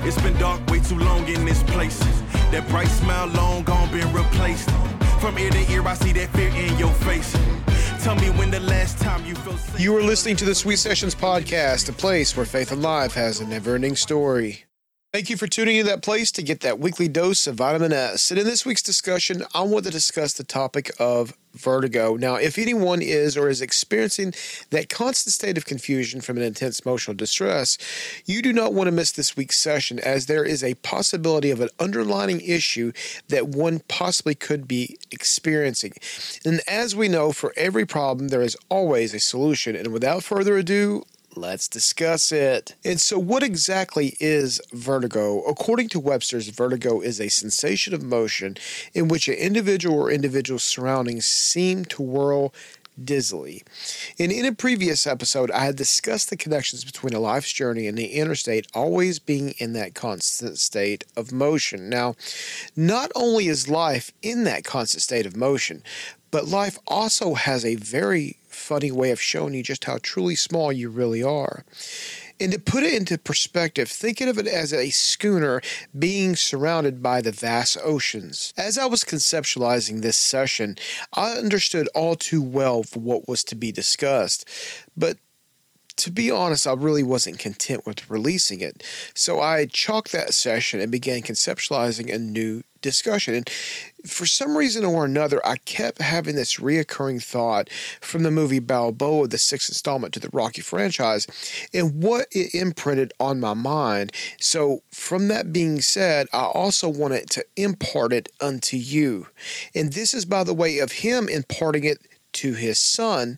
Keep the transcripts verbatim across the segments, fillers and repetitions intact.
It's been dark way too long in this place. That bright smile long gone been replaced. From ear to ear I see that fear in your face. Tell me when the last time you felt safe. You are listening to the Sweet Sessions Podcast, a place where faith and life has a never-ending story. Thank you for tuning in to that place to get that weekly dose of vitamin S. And in this week's discussion, I want to discuss the topic of vertigo. Now, if anyone is or is experiencing that constant state of confusion from an intense emotional distress, you do not want to miss this week's session, as there is a possibility of an underlying issue that one possibly could be experiencing. And as we know, for every problem, there is always a solution. And without further ado, let's discuss it. And so what exactly is vertigo? According to Webster's, vertigo is a sensation of motion in which an individual or individual surroundings seem to whirl dizzily. And in a previous episode, I had discussed the connections between a life's journey and the inner state always being in that constant state of motion. Now, not only is life in that constant state of motion, but life also has a very funny way of showing you just how truly small you really are. And to put it into perspective, thinking of it as a schooner being surrounded by the vast oceans. As I was conceptualizing this session, I understood all too well for what was to be discussed, but to be honest, I really wasn't content with releasing it. So I chalked that session and began conceptualizing a new discussion. And for some reason or another, I kept having this reoccurring thought from the movie Balboa, the sixth installment to the Rocky franchise, and what it imprinted on my mind. So from that being said, I also wanted to impart it unto you. And this is by the way of him imparting it to his son.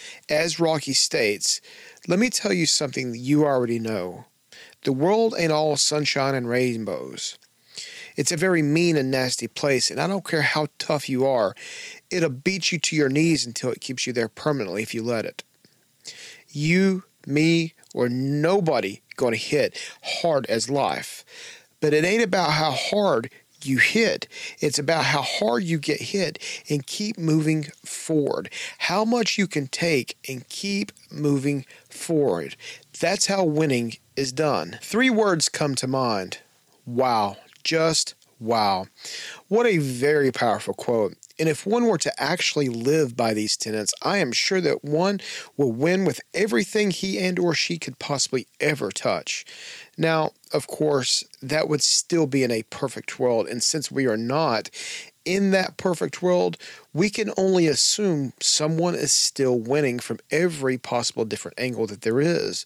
As Rocky states, let me tell you something that you already know. The world ain't all sunshine and rainbows. It's a very mean and nasty place, and I don't care how tough you are, it'll beat you to your knees until it keeps you there permanently if you let it. You, me, or nobody going to hit hard as life. But it ain't about how hard you hit. It's about how hard you get hit and keep moving forward. How much you can take and keep moving forward. That's how winning is done. Three words come to mind. Wow. Just wow. What a very powerful quote. And if one were to actually live by these tenets, I am sure that one will win with everything he and or she could possibly ever touch. Now, of course, that would still be in a perfect world. And since we are not in that perfect world, we can only assume someone is still winning from every possible different angle that there is.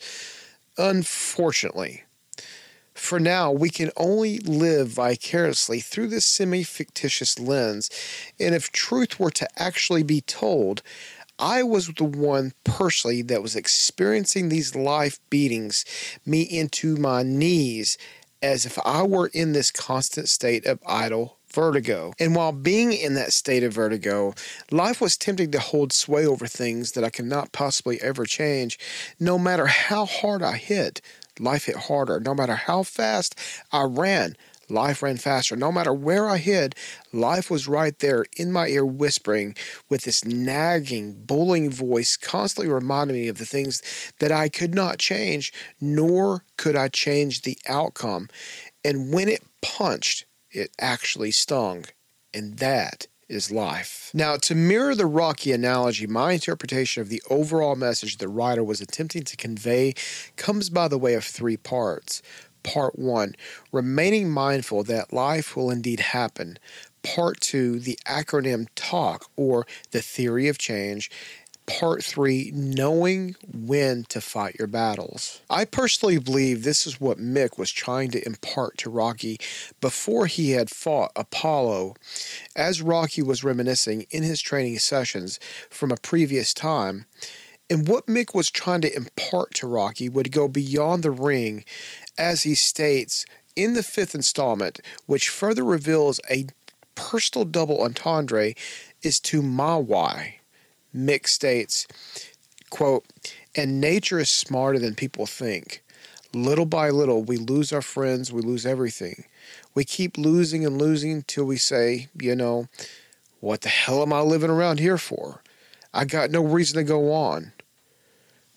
Unfortunately, for now, we can only live vicariously through this semi-fictitious lens. And if truth were to actually be told, I was the one personally that was experiencing these life beatings me into my knees as if I were in this constant state of idle vertigo. And while being in that state of vertigo, life was tempting to hold sway over things that I could not possibly ever change. No matter how hard I hit, life hit harder. No matter how fast I ran, life ran faster. No matter where I hid, life was right there in my ear whispering with this nagging, bullying voice constantly reminding me of the things that I could not change, nor could I change the outcome. And when it punched, it actually stung. And that is life. Now, to mirror the Rocky analogy, my interpretation of the overall message the writer was attempting to convey comes by the way of three parts. Part one, remaining mindful that life will indeed happen. Part two, the acronym TALK, or the theory of change. Part three, knowing when to fight your battles. I personally believe this is what Mick was trying to impart to Rocky before he had fought Apollo. As Rocky was reminiscing in his training sessions from a previous time, and what Mick was trying to impart to Rocky would go beyond the ring, as he states in the fifth installment, which further reveals a personal double entendre, is to my why. Mick states, quote, and nature is smarter than people think. Little by little, we lose our friends, we lose everything. We keep losing and losing until we say, you know, what the hell am I living around here for? I got no reason to go on.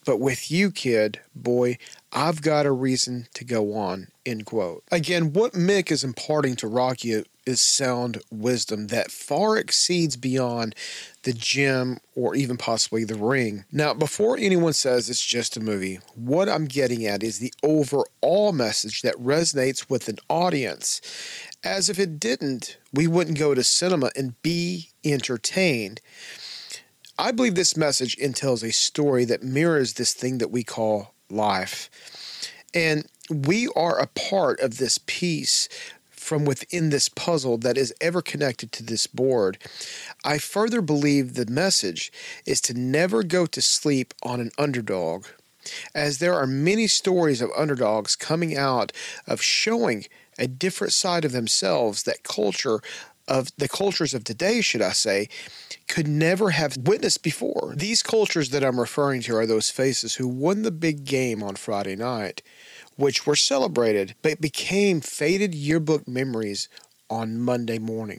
But with you, kid, boy, I've got a reason to go on, end quote. Again, what Mick is imparting to Rocky is sound wisdom that far exceeds beyond the gym or even possibly the ring. Now, before anyone says it's just a movie, what I'm getting at is the overall message that resonates with an audience. As if it didn't, we wouldn't go to cinema and be entertained. I believe this message entails a story that mirrors this thing that we call life. And we are a part of this piece from within this puzzle that is ever connected to this board. I further believe the message is to never go to sleep on an underdog, as there are many stories of underdogs coming out of showing a different side of themselves that culture of the cultures of today, should I say, could never have witnessed before. These cultures that I'm referring to are those faces who won the big game on Friday night, which were celebrated, but became faded yearbook memories on Monday morning.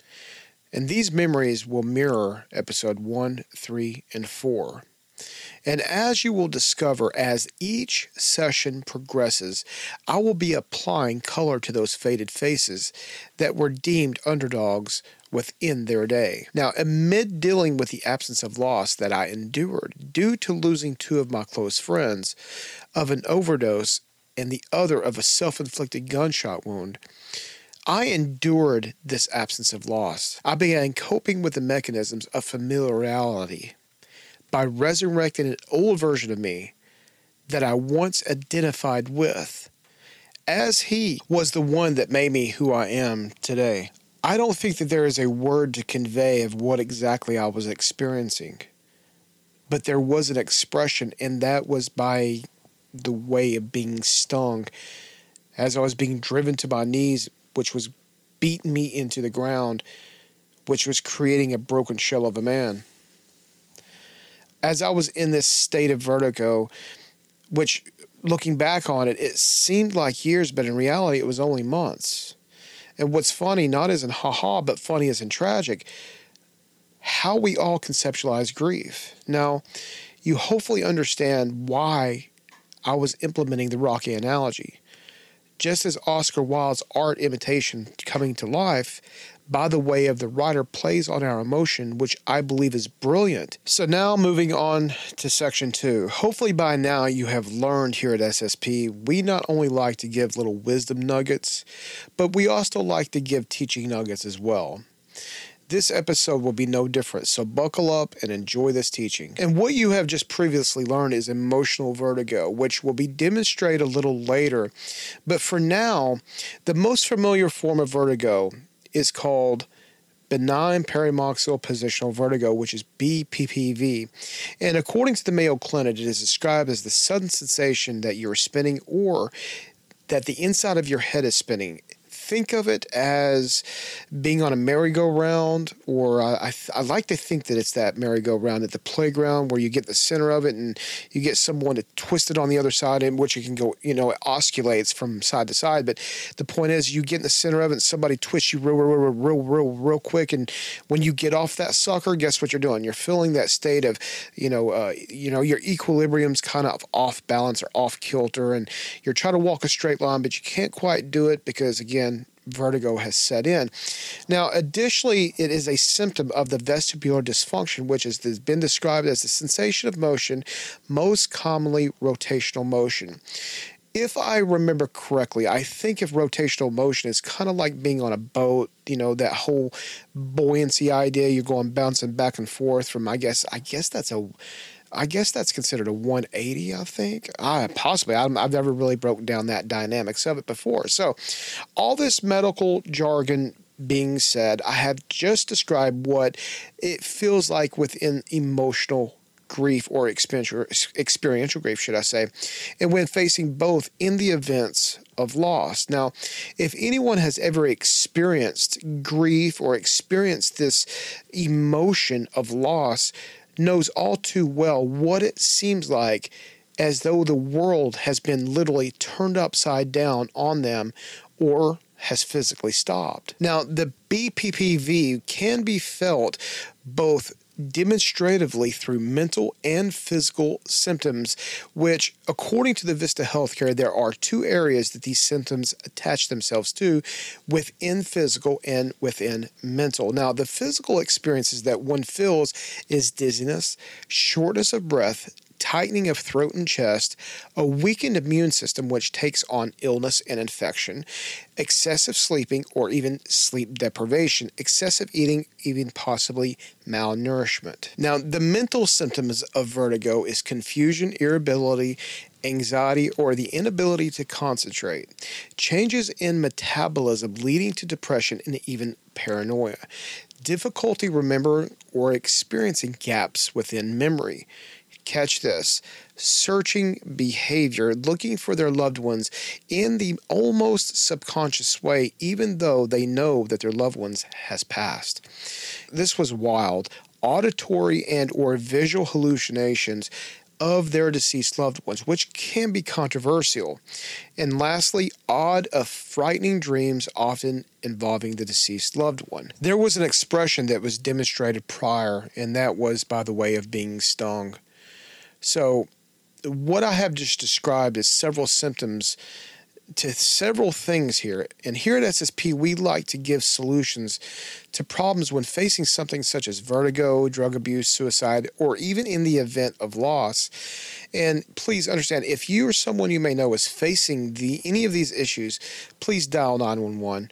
And these memories will mirror episode one, three, and four. And as you will discover as each session progresses, I will be applying color to those faded faces that were deemed underdogs within their day. Now, amid dealing with the absence of loss that I endured due to losing two of my close friends of an overdose and the other of a self-inflicted gunshot wound, I endured this absence of loss. I began coping with the mechanisms of familiarity by resurrecting an old version of me that I once identified with, as he was the one that made me who I am today. I don't think that there is a word to convey of what exactly I was experiencing, but there was an expression, and that was by the way of being stung as I was being driven to my knees, which was beating me into the ground, which was creating a broken shell of a man. As I was in this state of vertigo, which, looking back on it, it seemed like years, but in reality, it was only months. And what's funny, not as in haha, but funny as in tragic, how we all conceptualize grief. Now, you hopefully understand why I was implementing the Rocky analogy. Just as Oscar Wilde's art imitation coming to life, by the way of the writer, plays on our emotion, which I believe is brilliant. So now moving on to section two. Hopefully by now you have learned here at S S P, we not only like to give little wisdom nuggets, but we also like to give teaching nuggets as well. This episode will be no different, so buckle up and enjoy this teaching. And what you have just previously learned is emotional vertigo, which will be demonstrated a little later. But for now, the most familiar form of vertigo is called benign perimyxal positional vertigo, which is B P P V. And according to the Mayo Clinic, it is described as the sudden sensation that you are spinning or that the inside of your head is spinning. Think of it as being on a merry-go-round, or I, I, I like to think that it's that merry-go-round at the playground where you get the center of it and you get someone to twist it on the other side, in which you can go, you know, it oscillates from side to side. But the point is, you get in the center of it and somebody twists you real, real, real, real, real, real quick. And when you get off that sucker, guess what you're doing? You're feeling that state of, you know, uh, you know, your equilibrium's kind of off balance or off kilter, and you're trying to walk a straight line, but you can't quite do it because, again, vertigo has set in. Now, additionally, it is a symptom of the vestibular dysfunction, which has been described as the sensation of motion, most commonly rotational motion. If I remember correctly, I think of rotational motion as kind of like being on a boat, you know, that whole buoyancy idea, you're going bouncing back and forth from, I guess, I guess that's a I guess that's considered a one eighty, I think. I, possibly. I'm, I've never really broken down that dynamics of it before. So all this medical jargon being said, I have just described what it feels like within emotional grief or experiential, experiential grief, should I say, and when facing both in the events of loss. Now, if anyone has ever experienced grief or experienced this emotion of loss, knows all too well what it seems like, as though the world has been literally turned upside down on them or has physically stopped. Now, the B P P V can be felt both demonstratively through mental and physical symptoms, which, according to the Vista Healthcare, there are two areas that these symptoms attach themselves to within physical and within mental. Now, the physical experiences that one feels is dizziness, shortness of breath, tightening of throat and chest, a weakened immune system which takes on illness and infection, excessive sleeping or even sleep deprivation, excessive eating, even possibly malnourishment. Now, the mental symptoms of vertigo is confusion, irritability, anxiety, or the inability to concentrate, changes in metabolism leading to depression and even paranoia, difficulty remembering or experiencing gaps within memory. Catch this, searching behavior, looking for their loved ones in the almost subconscious way, even though they know that their loved ones has passed. This was wild. Auditory and or visual hallucinations of their deceased loved ones, which can be controversial. And lastly, odd of frightening dreams, often involving the deceased loved one. There was an expression that was demonstrated prior, and that was by the way of being stung. So what I have just described is several symptoms to several things here. And here at S S P, we like to give solutions to problems when facing something such as vertigo, drug abuse, suicide, or even in the event of loss. And please understand, if you or someone you may know is facing the any of these issues, please dial nine one one.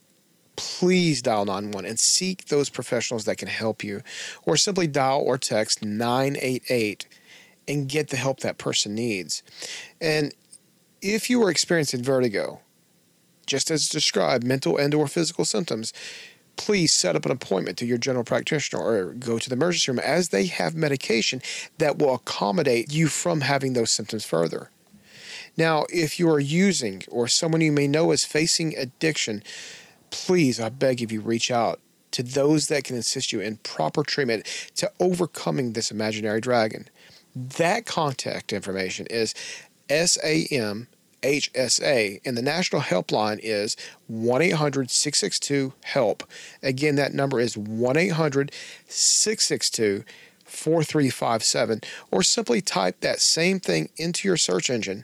Please dial nine one one and seek those professionals that can help you. Or simply dial or text nine eight eight. And get the help that person needs. And if you are experiencing vertigo, just as described, mental and or physical symptoms, please set up an appointment to your general practitioner or go to the emergency room, as they have medication that will accommodate you from having those symptoms further. Now, if you are using or someone you may know is facing addiction, please, I beg of you, reach out to those that can assist you in proper treatment to overcoming this imaginary dragon. That contact information is S A M H S A, and the national helpline is one eight hundred six six two HELP. Again, that number is one eight hundred six six two four three five seven, or simply type that same thing into your search engine,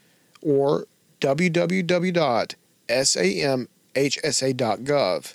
or w w w dot sam h s a dot gov,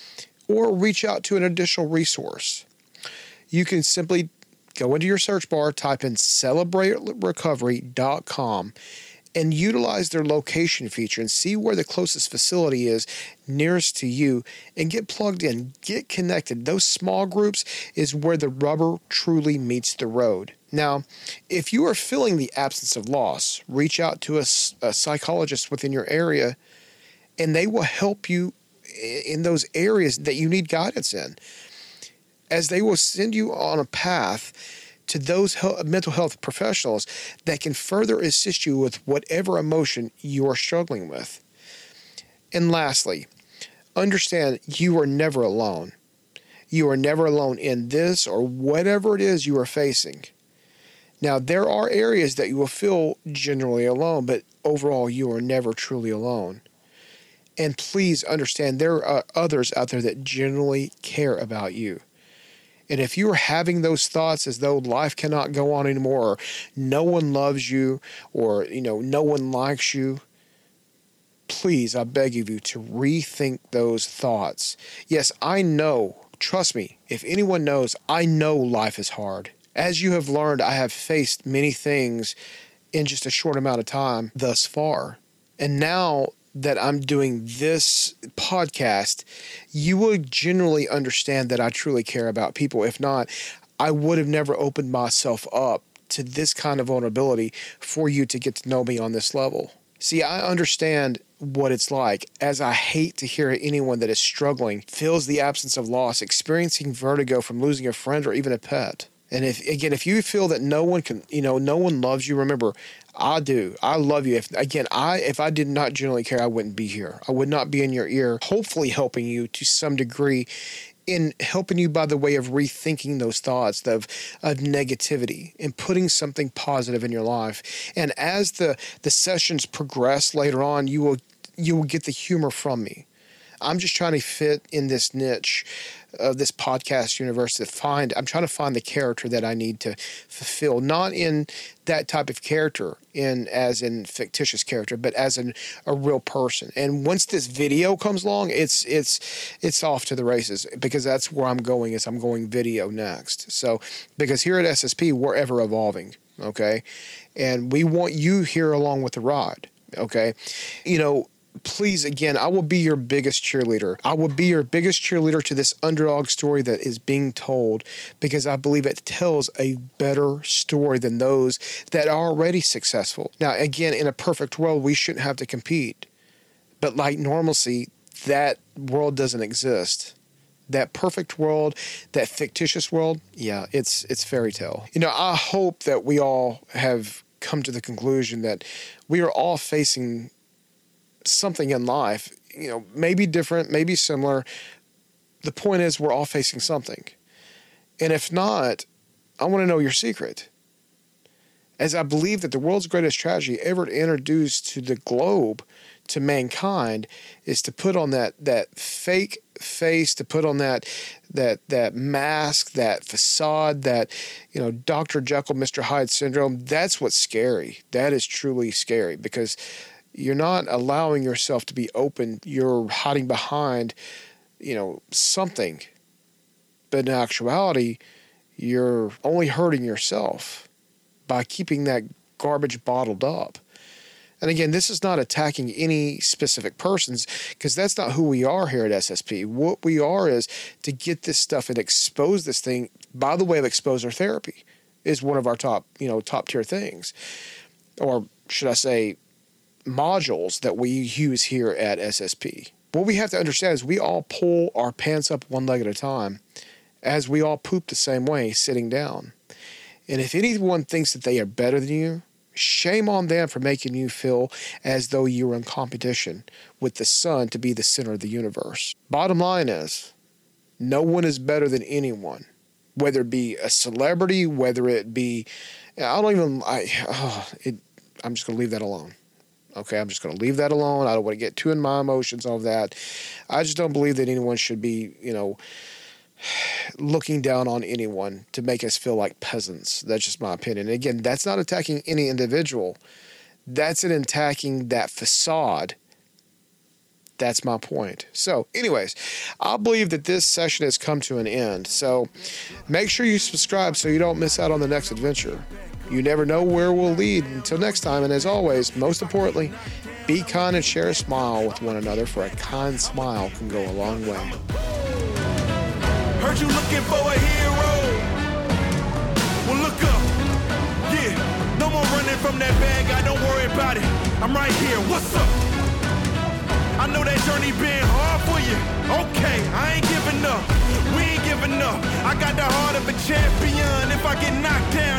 or reach out to an additional resource. You can simply go into your search bar, type in celebrate recovery dot com, and utilize their location feature and see where the closest facility is nearest to you and get plugged in, get connected. Those small groups is where the rubber truly meets the road. Now, if you are feeling the absence of loss, reach out to a, a psychologist within your area, and they will help you in those areas that you need guidance in, as they will send you on a path to those health, mental health professionals that can further assist you with whatever emotion you are struggling with. And lastly, understand you are never alone. You are never alone in this or whatever it is you are facing. Now, there are areas that you will feel generally alone, but overall, you are never truly alone. And please understand there are others out there that genuinely care about you. And if you are having those thoughts as though life cannot go on anymore, or no one loves you, or, you know, no one likes you, please, I beg of you to rethink those thoughts. Yes, I know, trust me, if anyone knows, I know life is hard. As you have learned, I have faced many things in just a short amount of time thus far. And now that I'm doing this podcast, you will generally understand that I truly care about people. If not, I would have never opened myself up to this kind of vulnerability for you to get to know me on this level. See, I understand what it's like, as I hate to hear anyone that is struggling, feels the absence of loss, experiencing vertigo from losing a friend or even a pet. And if, again, if you feel that no one can, you know, no one loves you, remember, I do. I love you. If, again, I, if I did not genuinely care, I wouldn't be here. I would not be in your ear, hopefully helping you to some degree in helping you by the way of rethinking those thoughts of, of negativity and putting something positive in your life. And as the, the sessions progress later on, you will, you will get the humor from me. I'm just trying to fit in this niche of this podcast universe to find, I'm trying to find the character that I need to fulfill, not in that type of character, in as in fictitious character, but as an, a real person. And once this video comes along, it's it's it's off to the races, because that's where I'm going. Is I'm going video next. So because here at S S P, we're ever evolving, okay, and we want you here along with the ride, okay, you know. Please, again, I will be your biggest cheerleader. I will be your biggest cheerleader to this underdog story that is being told, because I believe it tells a better story than those that are already successful. Now, again, in a perfect world, we shouldn't have to compete. But like normalcy, that world doesn't exist. That perfect world, that fictitious world, yeah, it's it's fairy tale. You know, I hope that we all have come to the conclusion that we are all facing something in life, you know, maybe different, maybe similar. The point is, we're all facing something. And if not, I want to know your secret. As I believe that the world's greatest tragedy ever introduced to the globe, to mankind, is to put on that that fake face, to put on that that that mask, that facade, that, you know, Doctor Jekyll, Mister Hyde syndrome. That's what's scary. That is truly scary, because you're not allowing yourself to be open. You're hiding behind, you know, something. But in actuality, you're only hurting yourself by keeping that garbage bottled up. And again, this is not attacking any specific persons, because that's not who we are here at S S P. What we are is to get this stuff and expose this thing by the way of exposure therapy is one of our top, you know, top tier things. Or should I say, modules that we use here at S S P. What we have to understand is we all pull our pants up one leg at a time, as we all poop the same way sitting down. And if anyone thinks that they are better than you, shame on them for making you feel as though you were in competition with the sun to be the center of the universe. Bottom line is, no one is better than anyone, whether it be a celebrity, whether it be, I don't even, I, oh, it, I'm just going to leave that alone. Okay, I'm just going to leave that alone. I don't want to get too in my emotions of that. I just don't believe that anyone should be, you know, looking down on anyone to make us feel like peasants. That's just my opinion. And again, that's not attacking any individual. That's an attacking that facade. That's my point. So, anyways, I believe that this session has come to an end. So, make sure you subscribe so you don't miss out on the next adventure. You never know where we'll lead. Until next time, and as always, most importantly, be kind and share a smile with one another, for a kind smile can go a long way. Heard you looking for a hero. Well, look up. Yeah, no more running from that bad guy. Don't worry about it. I'm right here. What's up? I know that journey been hard for you. Okay, I ain't giving up. We ain't giving up. I got the heart of a champion. If I get knocked down,